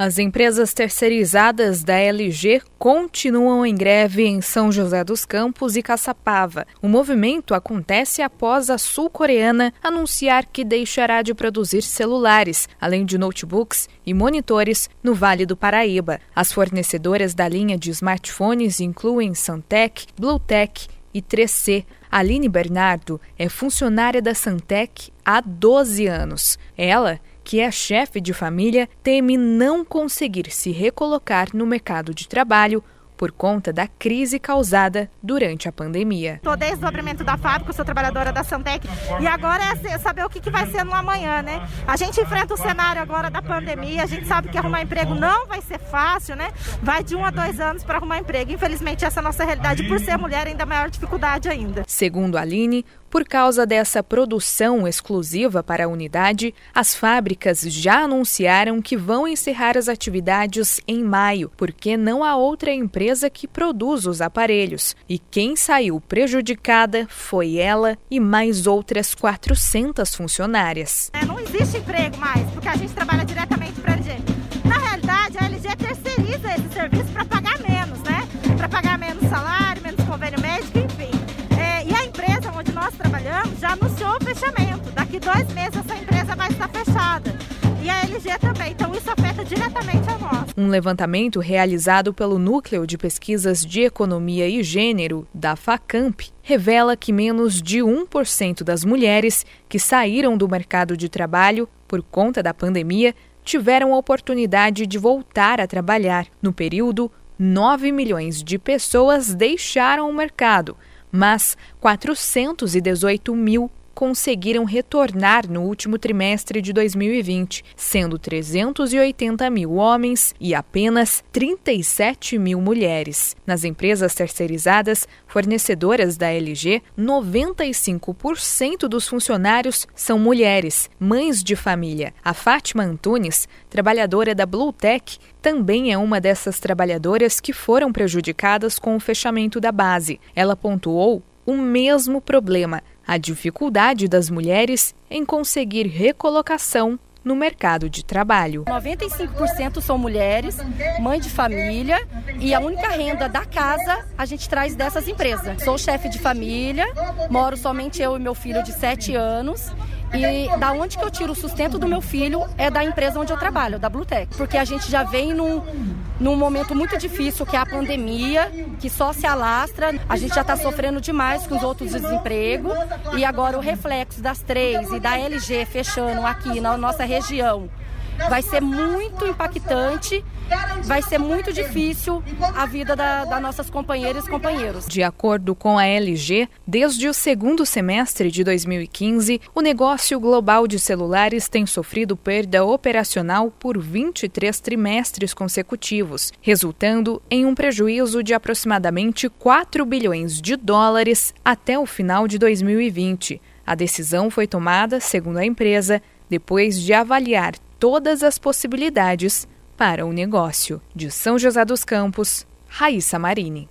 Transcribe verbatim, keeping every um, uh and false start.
As empresas terceirizadas da L G continuam em greve em São José dos Campos e Caçapava. O movimento acontece após a sul-coreana anunciar que deixará de produzir celulares, além de notebooks e monitores, no Vale do Paraíba. As fornecedoras da linha de smartphones incluem Santec, Bluetech e três C. Aline Bernardo é funcionária da Santec há doze anos. Ela, que é chefe de família, teme não conseguir se recolocar no mercado de trabalho por conta da crise causada durante a pandemia. Estou desde o abrimento da fábrica, sou trabalhadora da Santec e agora é saber o que vai ser no amanhã, né? A gente enfrenta o cenário agora da pandemia, a gente sabe que arrumar emprego não vai ser fácil, né? Vai de um a dois anos para arrumar emprego. Infelizmente, essa é a nossa realidade. Por ser mulher, ainda maior dificuldade ainda. Segundo a Aline, por causa dessa produção exclusiva para a unidade, as fábricas já anunciaram que vão encerrar as atividades em maio, porque não há outra empresa que produz os aparelhos. E quem saiu prejudicada foi ela e mais outras quatrocentas funcionárias. É, não existe emprego mais, porque a gente trabalha diretamente para a L G. Na realidade, a L G terceiriza esse serviço para pagar menos, né? Para pagar menos salário, menos convênio médico, enfim. Onde nós trabalhamos já anunciou o fechamento. Daqui dois meses essa empresa vai estar fechada. E a L G também, então isso afeta diretamente a nós. Um levantamento realizado pelo Núcleo de Pesquisas de Economia e Gênero, da Facamp, revela que menos de um por cento das mulheres que saíram do mercado de trabalho por conta da pandemia tiveram a oportunidade de voltar a trabalhar. No período, nove milhões de pessoas deixaram o mercado, mas quatrocentos e dezoito mil conseguiram retornar no último trimestre de dois mil e vinte, sendo trezentos e oitenta mil homens e apenas trinta e sete mil mulheres. Nas empresas terceirizadas, fornecedoras da L G, noventa e cinco por cento dos funcionários são mulheres, mães de família. A Fátima Antunes, trabalhadora da Bluetech, também é uma dessas trabalhadoras que foram prejudicadas com o fechamento da base. Ela pontuou o mesmo problema, a dificuldade das mulheres em conseguir recolocação no mercado de trabalho. noventa e cinco por cento são mulheres, mãe de família, e a única renda da casa a gente traz dessas empresas. Sou chefe de família, moro somente eu e meu filho de sete anos. E da onde que eu tiro o sustento do meu filho é da empresa onde eu trabalho, da Bluetech. Porque a gente já vem num, num momento muito difícil, que é a pandemia, que só se alastra. A gente já está sofrendo demais com os outros desempregos. E agora o reflexo das três e da L G fechando aqui na nossa região vai ser muito impactante, vai ser muito difícil a vida da, das nossas companheiras e companheiros. De acordo com a L G, desde o segundo semestre de dois mil e quinze, o negócio global de celulares tem sofrido perda operacional por vinte e três trimestres consecutivos, resultando em um prejuízo de aproximadamente quatro bilhões de dólares até o final de dois mil e vinte. A decisão foi tomada, segundo a empresa, depois de avaliar todas as possibilidades para o negócio. De São José dos Campos, Raíssa Marini.